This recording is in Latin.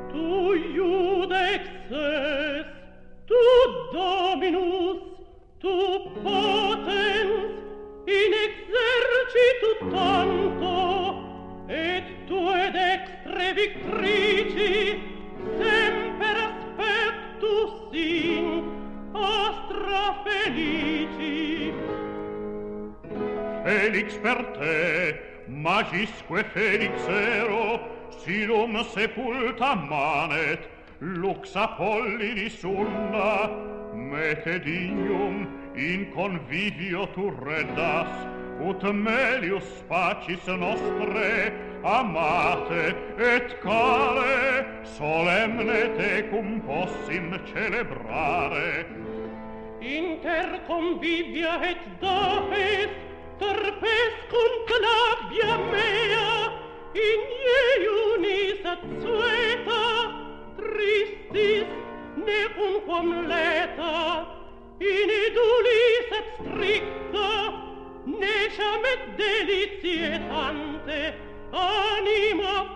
Tu iudex es, tu dominus, tu potens, in exercitu tanto, et tue dextre victrici, semper aspectus in astra felici. Felix per te, magisque Felix ero, silum sepulta manet, lux Apollinis unna, mete dignum in convivio tu reddas, ut melius pacis nostre amate et care solemne tecum possim celebrare. Inter convivia et dapes, terpescunt labia mea, in iunis ad sueta, tristis necunquam leta, in idulis et stricta, neciam et delicietante, anima